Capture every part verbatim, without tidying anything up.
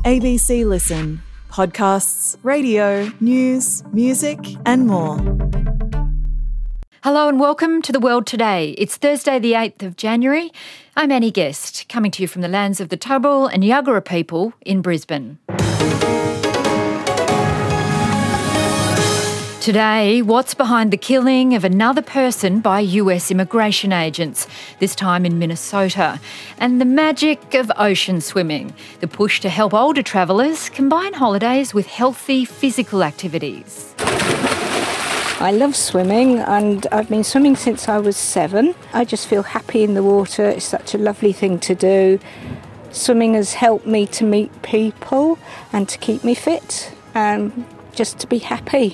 A B C Listen. Podcasts, radio, news, music and more. Hello and welcome to The World Today. It's Thursday the eighth of January. I'm Annie Guest, coming to you from the lands of the Turrbal and Yagara people in Brisbane. Today, what's behind the killing of another person by U S immigration agents, this time in Minnesota, and the magic of ocean swimming, the push to help older travellers combine holidays with healthy physical activities. I love swimming and I've been swimming since I was seven. I just feel happy in the water. It's such a lovely thing to do. Swimming has helped me to meet people and to keep me fit and just to be happy.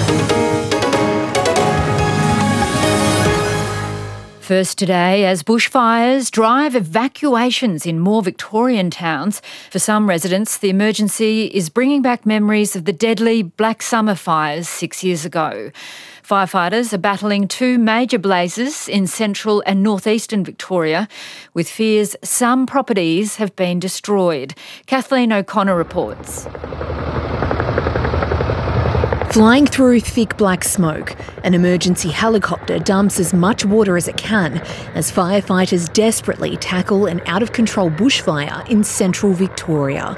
First today, as bushfires drive evacuations in more Victorian towns, for some residents the emergency is bringing back memories of the deadly Black Summer fires six years ago. Firefighters are battling two major blazes in central and northeastern Victoria, with fears some properties have been destroyed. Kathleen O'Connor reports. Flying through thick black smoke, an emergency helicopter dumps as much water as it can as firefighters desperately tackle an out-of-control bushfire in central Victoria.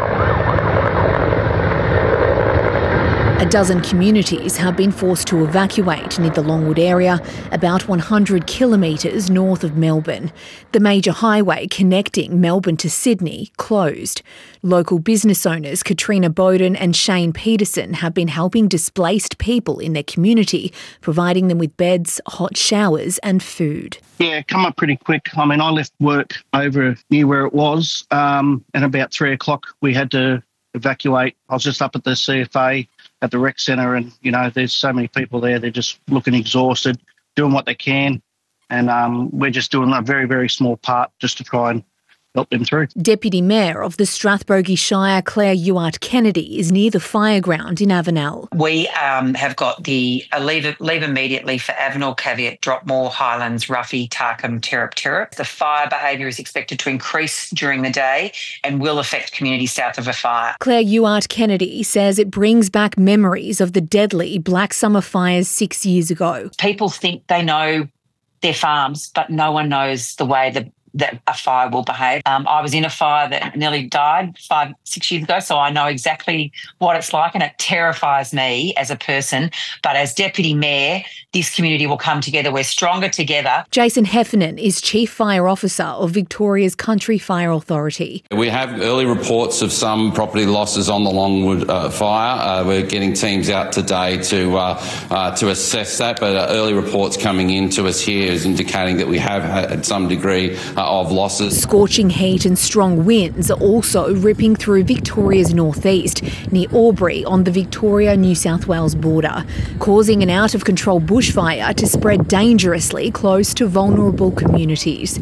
A dozen communities have been forced to evacuate near the Longwood area, about one hundred kilometres north of Melbourne. The major highway connecting Melbourne to Sydney closed. Local business owners Katrina Bowden and Shane Peterson have been helping displaced people in their community, providing them with beds, hot showers and food. Yeah, come up pretty quick. I mean, I left work over near where it was, um, and about three o'clock we had to evacuate. I was just up at the C F A at the rec centre, and, you know, there's so many people there. They're just looking exhausted, doing what they can, and um, we're just doing a very, very small part just to try and help them through. Deputy Mayor of the Strathbogie Shire, Claire Ewart-Kennedy, is near the fire ground in Avenel. We um, have got the uh, leave, leave immediately for Avenel, Caveat, Dropmore, Highlands, Ruffy, Tarcombe, Terrap, Terrap. The fire behaviour is expected to increase during the day and will affect communities south of a fire. Claire Ewart-Kennedy says it brings back memories of the deadly Black Summer fires six years ago. People think they know their farms, but no one knows the way the that a fire will behave. Um, I was in a fire that nearly died five, six years ago, so I know exactly what it's like, and it terrifies me as a person. But as Deputy Mayor, this community will come together. We're stronger together. Jason Heffernan is Chief Fire Officer of Victoria's Country Fire Authority. We have early reports of some property losses on the Longwood uh, fire. Uh, we're getting teams out today to uh, uh, to assess that, but uh, early reports coming in to us here is indicating that we have had some degree uh, of losses. Scorching heat and strong winds are also ripping through Victoria's northeast, near Albury on the Victoria-New South Wales border, causing an out-of-control bushfire to spread dangerously close to vulnerable communities.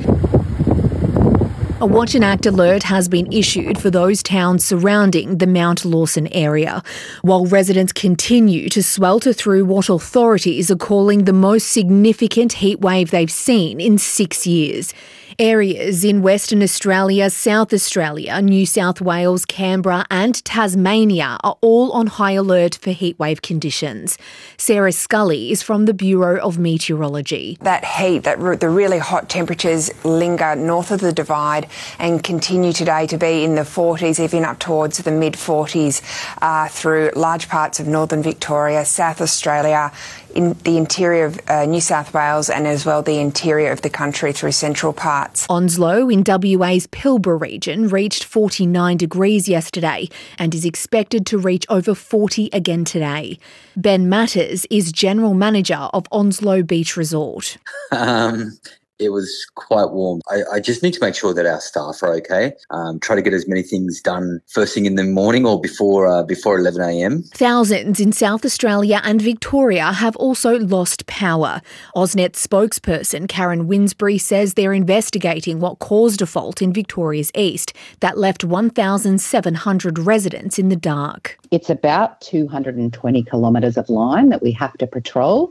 A Watch and Act alert has been issued for those towns surrounding the Mount Lawson area, while residents continue to swelter through what authorities are calling the most significant heatwave they've seen in six years. Areas in Western Australia, South Australia, New South Wales, Canberra and Tasmania are all on high alert for heatwave conditions. Sarah Scully is from the Bureau of Meteorology. That heat, that the really hot temperatures linger north of the Divide and continue today to be in the forties, even up towards the mid-forties uh, through large parts of northern Victoria, South Australia, in the interior of uh, New South Wales and as well the interior of the country through central parts. Onslow in W A's Pilbara region reached forty-nine degrees yesterday and is expected to reach over forty again today. Ben Matters is General Manager of Onslow Beach Resort. Um, it was quite warm. I, I just need to make sure that our staff are okay. Um, try to get as many things done first thing in the morning or before uh, before eleven a m. Thousands in South Australia and Victoria have also lost power. AusNet spokesperson Karen Winsbury says they're investigating what caused a fault in Victoria's east that left one thousand seven hundred residents in the dark. It's about two hundred twenty kilometres of line that we have to patrol.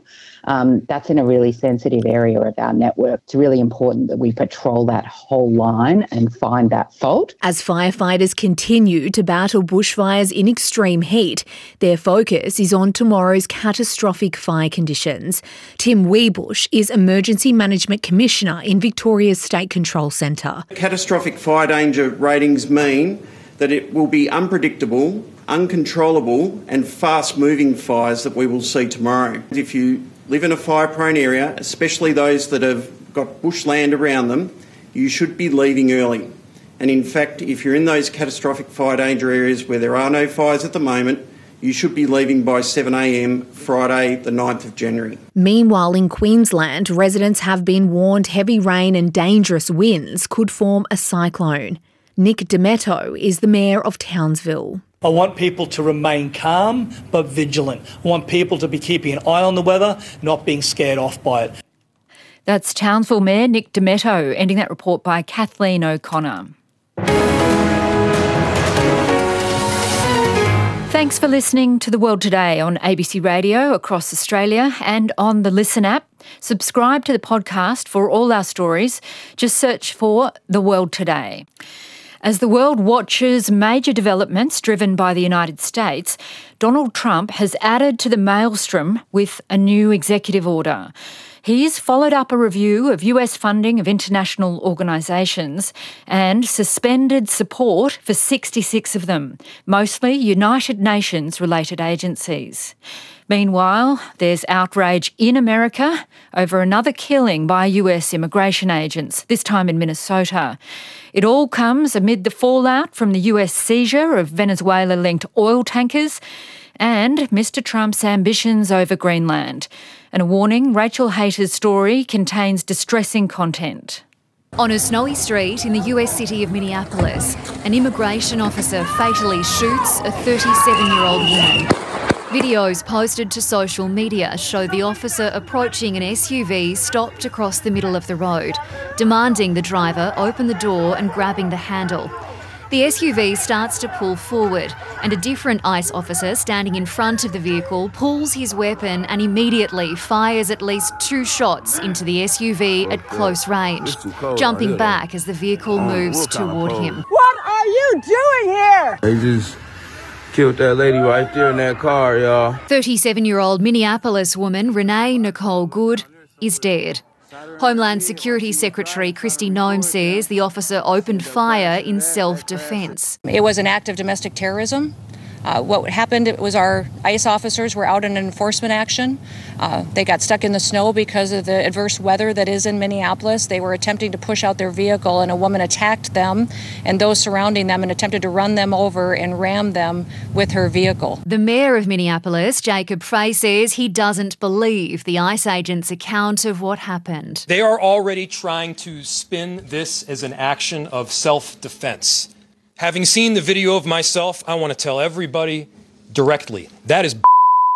um, that's in a really sensitive area of our network. It's really important that we patrol that whole line and find that fault. As firefighters continue to battle bushfires in extreme heat, their focus is on tomorrow's catastrophic fire conditions. Tim Weebush is Emergency Management Commissioner in Victoria's State Control Centre. Catastrophic fire danger ratings mean that it will be unpredictable, uncontrollable and fast-moving fires that we will see tomorrow. If you live in a fire-prone area, especially those that have got bushland around them, you should be leaving early. And in fact, if you're in those catastrophic fire danger areas where there are no fires at the moment, you should be leaving by seven a m Friday the ninth of January. Meanwhile, in Queensland, residents have been warned heavy rain and dangerous winds could form a cyclone. Nick Demetto is the Mayor of Townsville. I want people to remain calm but vigilant. I want people to be keeping an eye on the weather, not being scared off by it. That's Townsville Mayor Nick Demetto, ending that report by Kathleen O'Connor. Thanks for listening to The World Today on A B C Radio across Australia and on the Listen app. Subscribe to the podcast for all our stories. Just search for The World Today. As the world watches major developments driven by the United States, Donald Trump has added to the maelstrom with a new executive order. He's followed up a review of U S funding of international organisations and suspended support for sixty-six of them, mostly United Nations-related agencies. Meanwhile, there's outrage in America over another killing by U S immigration agents, this time in Minnesota. It all comes amid the fallout from the U S seizure of Venezuela-linked oil tankers and Mister Trump's ambitions over Greenland. And a warning, Rachel Hayter's story contains distressing content. On a snowy street in the U S city of Minneapolis, an immigration officer fatally shoots a thirty-seven-year-old woman. Videos posted to social media show the officer approaching an S U V stopped across the middle of the road, demanding the driver open the door and grabbing the handle. The S U V starts to pull forward, and a different ICE officer standing in front of the vehicle pulls his weapon and immediately fires at least two shots into the S U V at close range, jumping back as the vehicle moves toward him. What are you doing here? They just killed that lady right there in that car, y'all. thirty-seven-year-old Minneapolis woman Renee Nicole Good is dead. Homeland Security Secretary Kristi Noem says the officer opened fire in self-defence. It was an act of domestic terrorism. Uh, what happened it was our ICE officers were out in an enforcement action. Uh, they got stuck in the snow because of the adverse weather that is in Minneapolis. They were attempting to push out their vehicle and a woman attacked them and those surrounding them and attempted to run them over and ram them with her vehicle. The mayor of Minneapolis, Jacob Frey, says he doesn't believe the ICE agent's account of what happened. They are already trying to spin this as an action of self-defense. Having seen the video of myself, I want to tell everybody directly, that is b****.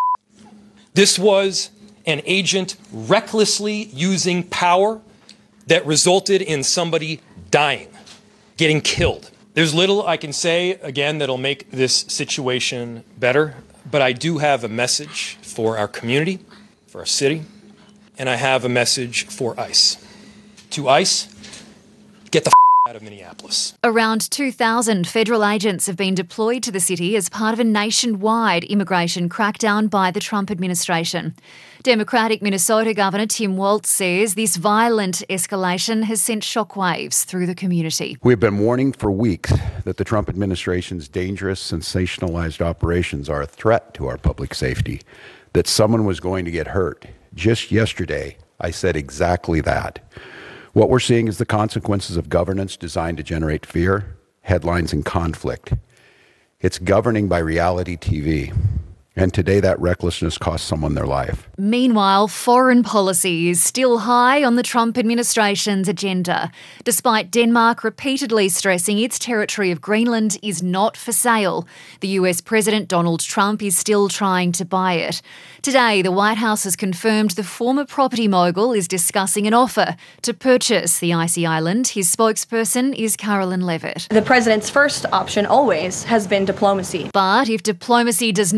This was an agent recklessly using power that resulted in somebody dying, getting killed. There's little I can say, again, that'll make this situation better, but I do have a message for our community, for our city, and I have a message for ICE. To ICE, get the f*** out of Minneapolis. Around two thousand federal agents have been deployed to the city as part of a nationwide immigration crackdown by the Trump administration. Democratic Minnesota Governor Tim Walz says this violent escalation has sent shockwaves through the community. We've been warning for weeks that the Trump administration's dangerous, sensationalized operations are a threat to our public safety, that someone was going to get hurt. Just yesterday, I said exactly that. What we're seeing is the consequences of governance designed to generate fear, headlines, and conflict. It's governing by reality T V. And today that recklessness cost someone their life. Meanwhile, foreign policy is still high on the Trump administration's agenda, despite Denmark repeatedly stressing its territory of Greenland is not for sale. The U S President Donald Trump is still trying to buy it. Today, the White House has confirmed the former property mogul is discussing an offer to purchase the icy island. His spokesperson is Carolyn Levitt. The president's first option always has been diplomacy. But if diplomacy does not lead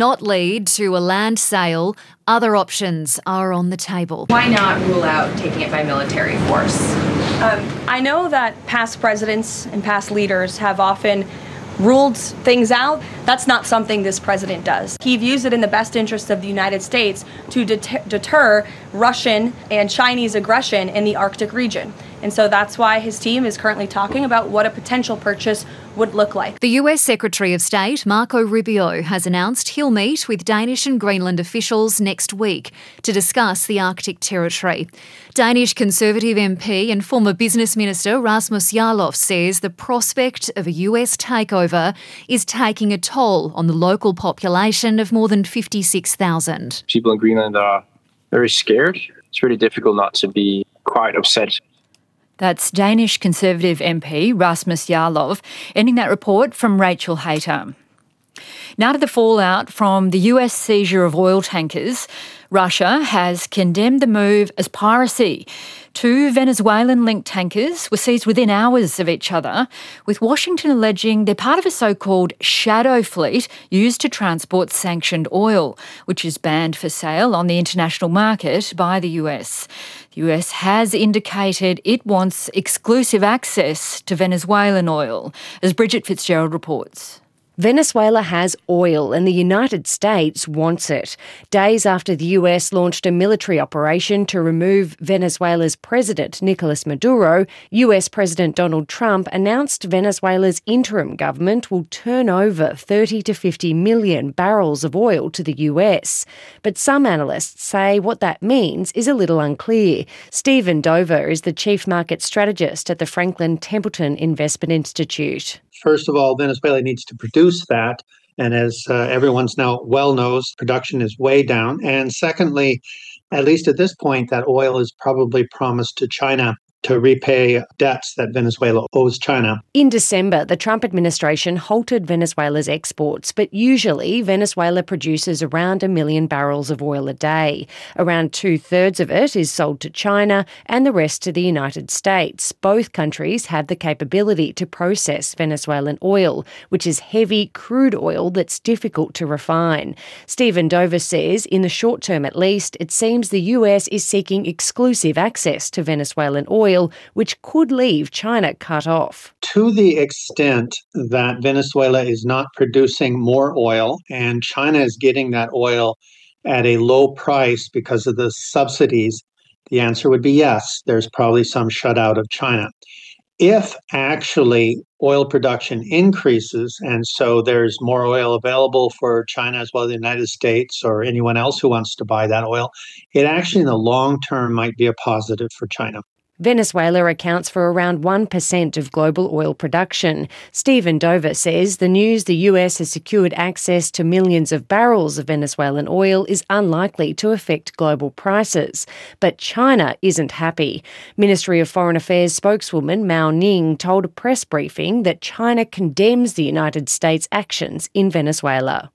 agreed to a land sale, other options are on the table. Why not rule out taking it by military force? Um, I know that past presidents and past leaders have often ruled things out. That's not something this president does. He views it in the best interest of the United States to det- deter Russian and Chinese aggression in the Arctic region. And so that's why his team is currently talking about what a potential purchase would look like. The U S Secretary of State, Marco Rubio, has announced he'll meet with Danish and Greenland officials next week to discuss the Arctic territory. Danish Conservative M P and former business minister Rasmus Jarlov says the prospect of a U S takeover is taking a toll on the local population of more than fifty-six thousand. People in Greenland are very scared. It's really difficult not to be quite upset. That's Danish Conservative M P Rasmus Jarlov, ending that report from Rachel Hayter. Now to the fallout from the U S seizure of oil tankers. Russia has condemned the move as piracy. Two Venezuelan-linked tankers were seized within hours of each other, with Washington alleging they're part of a so-called shadow fleet used to transport sanctioned oil, which is banned for sale on the international market by the U S. The U S has indicated it wants exclusive access to Venezuelan oil, as Bridget Fitzgerald reports. Venezuela has oil and the United States wants it. Days after the U S launched a military operation to remove Venezuela's president, Nicolas Maduro, U S President Donald Trump announced Venezuela's interim government will turn over thirty to fifty million barrels of oil to the U S. But some analysts say what that means is a little unclear. Stephen Dover is the chief market strategist at the Franklin Templeton Investment Institute. First of all, Venezuela needs to produce that. And as uh, everyone's now well knows, production is way down. And secondly, at least at this point, that oil is probably promised to China to repay debts that Venezuela owes China. In December, the Trump administration halted Venezuela's exports, but usually Venezuela produces around a million barrels of oil a day. Around two-thirds of it is sold to China and the rest to the United States. Both countries have the capability to process Venezuelan oil, which is heavy crude oil that's difficult to refine. Stephen Dover says, in the short term at least, it seems the U S is seeking exclusive access to Venezuelan oil, which could leave China cut off. To the extent that Venezuela is not producing more oil and China is getting that oil at a low price because of the subsidies, the answer would be yes, there's probably some shutout of China. If actually oil production increases and so there's more oil available for China as well as the United States or anyone else who wants to buy that oil, it actually in the long term might be a positive for China. Venezuela accounts for around one percent of global oil production. Stephen Dover says the news the U S has secured access to millions of barrels of Venezuelan oil is unlikely to affect global prices. But China isn't happy. Ministry of Foreign Affairs spokeswoman Mao Ning told a press briefing that China condemns the United States' actions in Venezuela.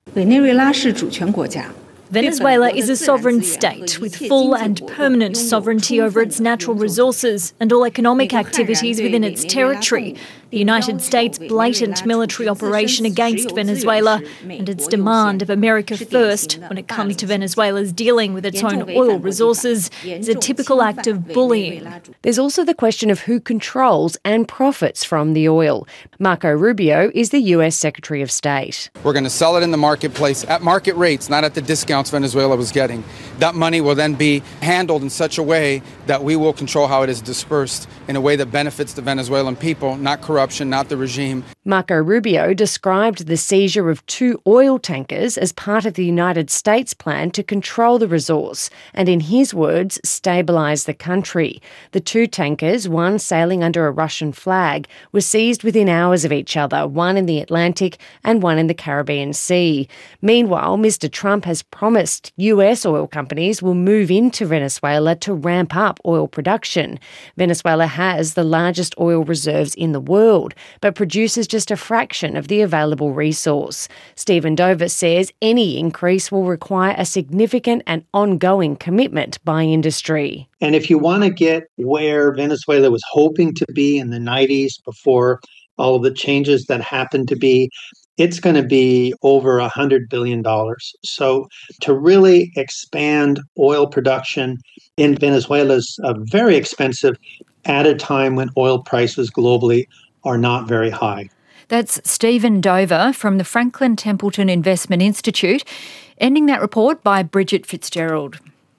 Venezuela is a sovereign state with full and permanent sovereignty over its natural resources and all economic activities within its territory. The United States' blatant military operation against Venezuela and its demand of America first when it comes to Venezuela's dealing with its own oil resources is a typical act of bullying. There's also the question of who controls and profits from the oil. Marco Rubio is the U S Secretary of State. We're going to sell it in the marketplace at market rates, not at the discounts Venezuela was getting. That money will then be handled in such a way that we will control how it is dispersed in a way that benefits the Venezuelan people, not corruption, not the regime. Marco Rubio described the seizure of two oil tankers as part of the United States plan to control the resource and, in his words, stabilise the country. The two tankers, one sailing under a Russian flag, were seized within hours of each other, one in the Atlantic and one in the Caribbean Sea. Meanwhile, Mister Trump has promised U S oil companies will move into Venezuela to ramp up oil production. Venezuela has the largest oil reserves in the world, but produces just a fraction of the available resource. Stephen Dover says any increase will require a significant and ongoing commitment by industry. And if you want to get where Venezuela was hoping to be in the nineties before all of the changes that happened to be, it's going to be over one hundred billion dollars. So to really expand oil production in Venezuela is uh, very expensive at a time when oil prices globally are not very high. That's Stephen Dover from the Franklin Templeton Investment Institute, ending that report by Bridget Fitzgerald.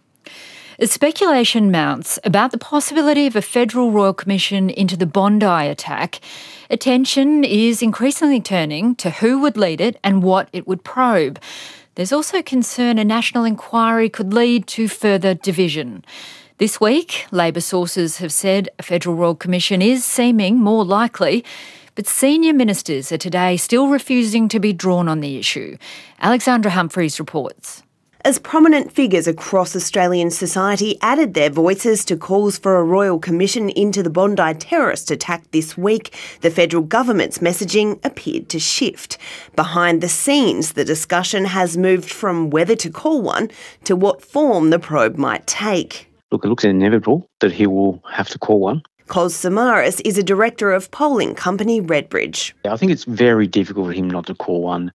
As speculation mounts about the possibility of a federal royal commission into the Bondi attack, attention is increasingly turning to who would lead it and what it would probe. There's also concern a national inquiry could lead to further division. This week, Labor sources have said a federal royal commission is seeming more likely, but senior ministers are today still refusing to be drawn on the issue. Alexandra Humphreys reports. As prominent figures across Australian society added their voices to calls for a royal commission into the Bondi terrorist attack this week, the federal government's messaging appeared to shift. Behind the scenes, the discussion has moved from whether to call one to what form the probe might take. Look, it looks inevitable that he will have to call one. Kos Samaras is a director of polling company Redbridge. I think it's very difficult for him not to call one.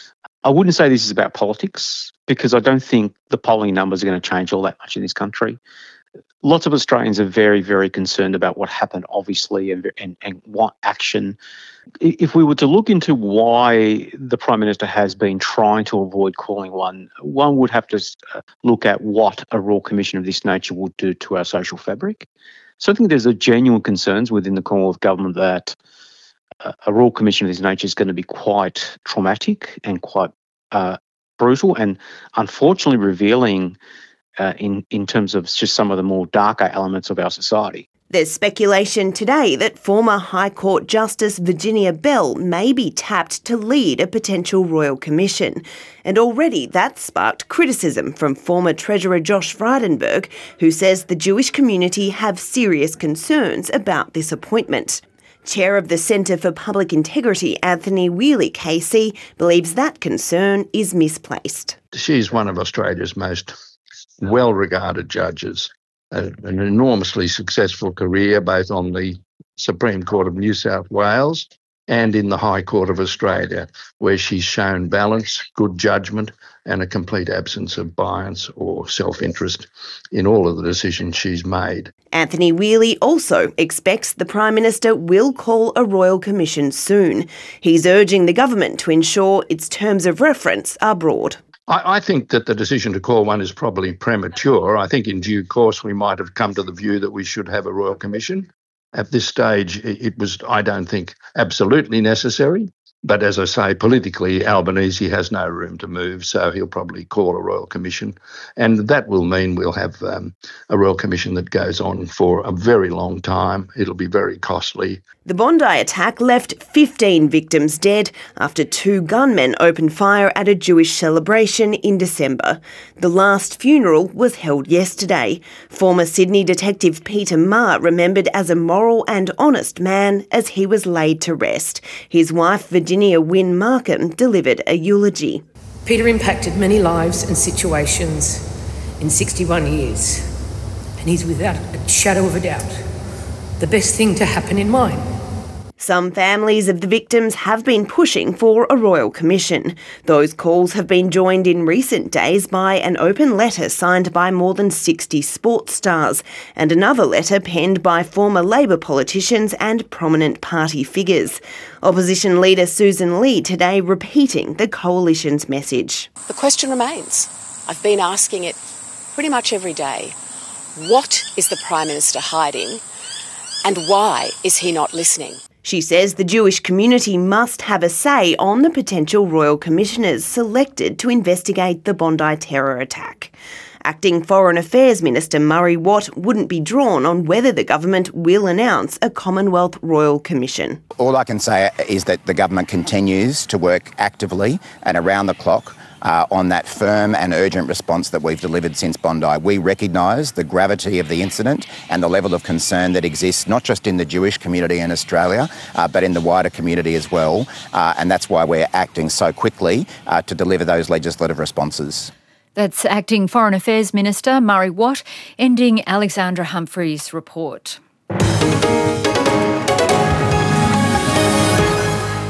I wouldn't say this is about politics because I don't think the polling numbers are going to change all that much in this country. Lots of Australians are very, very concerned about what happened, obviously, and, and, and want action. If we were to look into why the Prime Minister has been trying to avoid calling one, one would have to look at what a royal commission of this nature would do to our social fabric. So I think there's a genuine concerns within the Commonwealth Government that uh, a royal commission of this nature is going to be quite traumatic and quite uh, brutal and unfortunately revealing uh, in, in terms of just some of the more darker elements of our society. There's speculation today that former High Court Justice Virginia Bell may be tapped to lead a potential royal commission. And already that's sparked criticism from former Treasurer Josh Frydenberg, who says the Jewish community have serious concerns about this appointment. Chair of the Centre for Public Integrity, Anthony Wheely K C, believes that concern is misplaced. She's one of Australia's most well-regarded judges. An enormously successful career both on the Supreme Court of New South Wales and in the High Court of Australia, where she's shown balance, good judgment and a complete absence of bias or self-interest in all of the decisions she's made. Anthony Wheely also expects the Prime Minister will call a royal commission soon. He's urging the government to ensure its terms of reference are broad. I, I think that the decision to call one is probably premature. I think in due course we might have come to the view that we should have a royal commission. At this stage, it was, I don't think, absolutely necessary. But as I say, politically, Albanese has no room to move, so he'll probably call a royal commission. And that will mean we'll have um, a royal commission that goes on for a very long time. It'll be very costly. The Bondi attack left fifteen victims dead after two gunmen opened fire at a Jewish celebration in December. The last funeral was held yesterday. Former Sydney detective Peter Marr remembered as a moral and honest man as he was laid to rest. His wife, Virginia Wynne Markham, delivered a eulogy. Peter impacted many lives and situations in sixty-one years, and he's without a shadow of a doubt the best thing to happen in mine. Some families of the victims have been pushing for a royal commission. Those calls have been joined in recent days by an open letter signed by more than sixty sports stars and another letter penned by former Labor politicians and prominent party figures. Opposition leader Susan Lee today repeating the coalition's message. The question remains. I've been asking it pretty much every day. What is the Prime Minister hiding, and why is he not listening? She says the Jewish community must have a say on the potential royal commissioners selected to investigate the Bondi terror attack. Acting Foreign Affairs Minister Murray Watt wouldn't be drawn on whether the government will announce a Commonwealth Royal Commission. All I can say is that the government continues to work actively and around the clock Uh, on that firm and urgent response that we've delivered since Bondi. We recognise the gravity of the incident and the level of concern that exists not just in the Jewish community in Australia, uh, but in the wider community as well. Uh, and that's why we're acting so quickly uh, to deliver those legislative responses. That's Acting Foreign Affairs Minister Murray Watt, ending Alexandra Humphreys' report.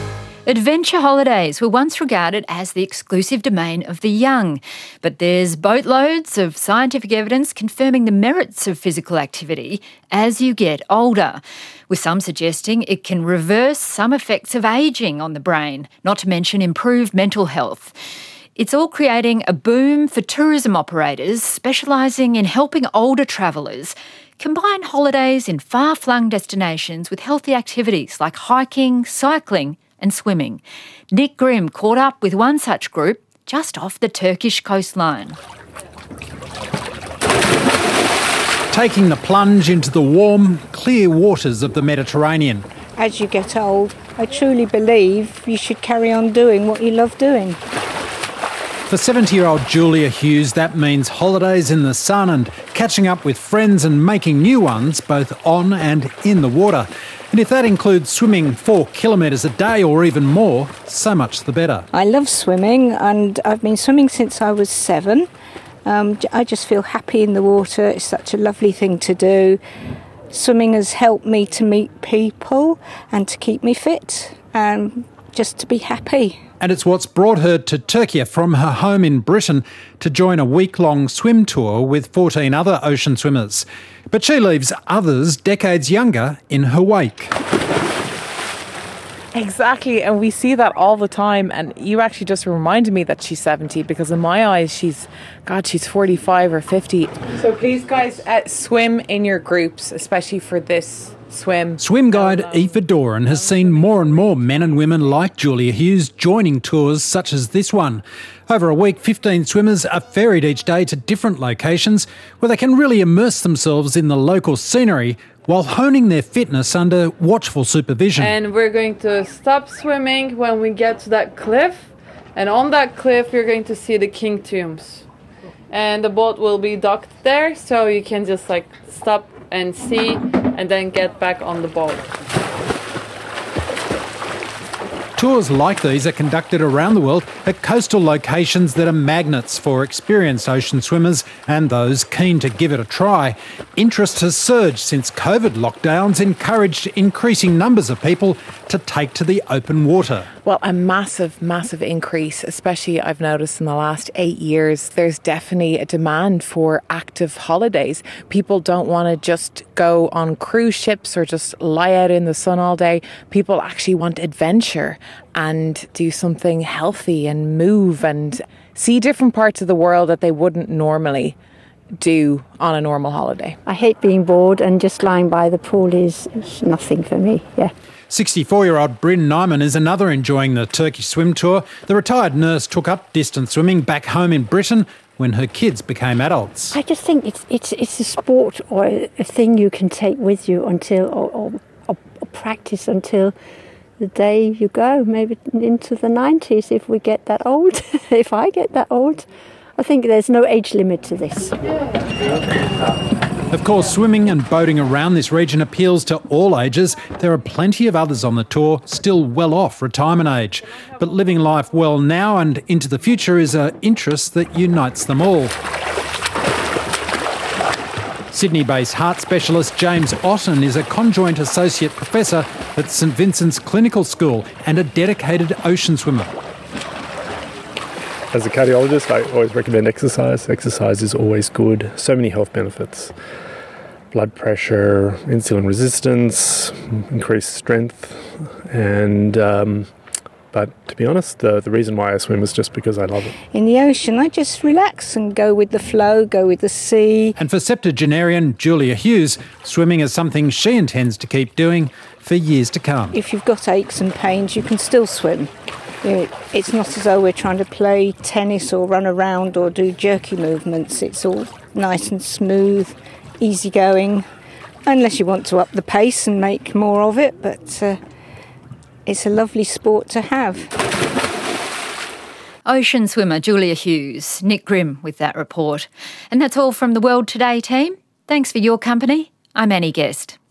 Adventure holidays were once regarded as the exclusive domain of the young, but there's boatloads of scientific evidence confirming the merits of physical activity as you get older, with some suggesting it can reverse some effects of ageing on the brain, not to mention improve mental health. It's all creating a boom for tourism operators specialising in helping older travellers combine holidays in far-flung destinations with healthy activities like hiking, cycling and swimming. Nick Grimm caught up with one such group just off the Turkish coastline. Taking the plunge into the warm, clear waters of the Mediterranean. As you get old, I truly believe you should carry on doing what you love doing. For seventy-year-old Julia Hughes, that means holidays in the sun and catching up with friends and making new ones, both on and in the water. And if that includes swimming four kilometres a day or even more, so much the better. I love swimming, and I've been swimming since I was seven. Um, I just feel happy in the water. It's such a lovely thing to do. Swimming has helped me to meet people and to keep me fit and just to be happy. And it's what's brought her to Turkey from her home in Britain to join a week-long swim tour with fourteen other ocean swimmers. But she leaves others decades younger in her wake. Exactly, and we see that all the time, and you actually just reminded me that she's seventy, because in my eyes she's, God, she's forty-five or fifty. So please guys, uh, swim in your groups, especially for this swim. Swim guide Aoife Doran has seen more and more men and women like Julia Hughes joining tours such as this one. Over a week, fifteen swimmers are ferried each day to different locations where they can really immerse themselves in the local scenery while honing their fitness under watchful supervision. And we're going to stop swimming when we get to that cliff, and on that cliff you're going to see the king tombs. And the boat will be docked there, so you can just like stop and see and then get back on the boat. Tours like these are conducted around the world at coastal locations that are magnets for experienced ocean swimmers and those keen to give it a try. Interest has surged since COVID lockdowns encouraged increasing numbers of people to take to the open water. Well, a massive, massive increase, especially I've noticed in the last eight years. There's definitely a demand for active holidays. People don't want to just go on cruise ships or just lie out in the sun all day. People actually want adventure and do something healthy and move and see different parts of the world that they wouldn't normally do on a normal holiday. I hate being bored, and just lying by the pool is, is nothing for me, yeah. sixty-four-year-old Bryn Nyman is another enjoying the Turkish swim tour. The retired nurse took up distance swimming back home in Britain when her kids became adults. I just think it's it's it's a sport or a thing you can take with you until, or, or, or, or practice until the day you go, maybe into the nineties if we get that old, if I get that old. I think there's no age limit to this. Of course, swimming and boating around this region appeals to all ages. There are plenty of others on the tour still well off retirement age. But living life well now and into the future is an interest that unites them all. Sydney-based heart specialist James Otten is a conjoint associate professor at St Vincent's Clinical School and a dedicated ocean swimmer. As a cardiologist, I always recommend exercise. Exercise is always good. So many health benefits. Blood pressure, insulin resistance, increased strength. And, um, but to be honest, the, the reason why I swim is just because I love it. In the ocean, I just relax and go with the flow, go with the sea. And for septuagenarian Julia Hughes, swimming is something she intends to keep doing for years to come. If you've got aches and pains, you can still swim. It's not as though we're trying to play tennis or run around or do jerky movements. It's all nice and smooth, easygoing, unless you want to up the pace and make more of it. But uh, it's a lovely sport to have. Ocean swimmer Julia Hughes, Nick Grimm with that report. And that's all from the World Today team. Thanks for your company. I'm Annie Guest.